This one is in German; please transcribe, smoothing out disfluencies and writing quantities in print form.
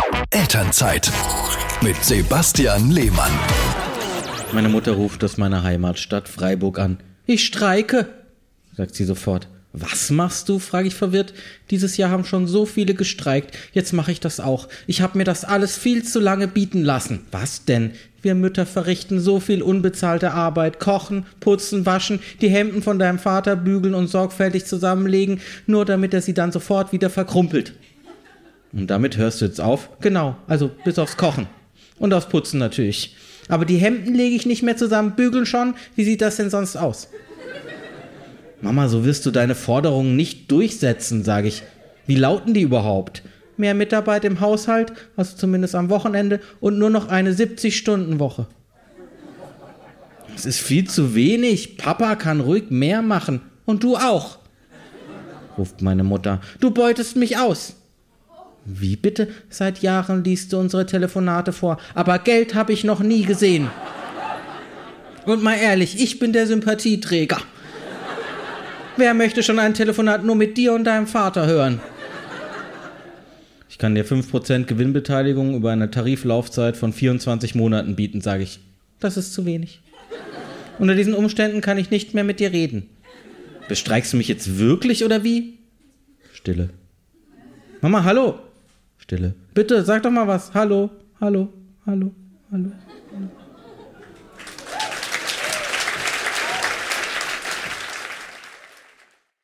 Elternzeit mit Sebastian Lehmann. Meine Mutter ruft aus meiner Heimatstadt Freiburg an. Ich streike, sagt sie sofort. Was machst du, frage ich verwirrt. Dieses Jahr haben schon so viele gestreikt. Jetzt mache ich das auch. Ich habe mir das alles viel zu lange bieten lassen. Was denn? Wir Mütter verrichten so viel unbezahlte Arbeit. Kochen, putzen, waschen, die Hemden von deinem Vater bügeln und sorgfältig zusammenlegen, nur damit er sie dann sofort wieder verkrumpelt. Und damit hörst du jetzt auf? Genau, also bis aufs Kochen. Und aufs Putzen natürlich. Aber die Hemden lege ich nicht mehr zusammen, bügeln schon. Wie sieht das denn sonst aus? Mama, so wirst du deine Forderungen nicht durchsetzen, sage ich. Wie lauten die überhaupt? Mehr Mitarbeit im Haushalt, also zumindest am Wochenende, und nur noch eine 70-Stunden-Woche. Das ist viel zu wenig. Papa kann ruhig mehr machen. Und du auch, ruft meine Mutter. Du beutest mich aus. Wie bitte? Seit Jahren liest du unsere Telefonate vor. Aber Geld habe ich noch nie gesehen. Und mal ehrlich, ich bin der Sympathieträger. Wer möchte schon ein Telefonat nur mit dir und deinem Vater hören? Ich kann dir 5% Gewinnbeteiligung über eine Tariflaufzeit von 24 Monaten bieten, sage ich. Das ist zu wenig. Unter diesen Umständen kann ich nicht mehr mit dir reden. Bestreikst du mich jetzt wirklich oder wie? Stille. Mama, hallo. Stille. Bitte, sag doch mal was. Hallo, hallo, hallo, hallo.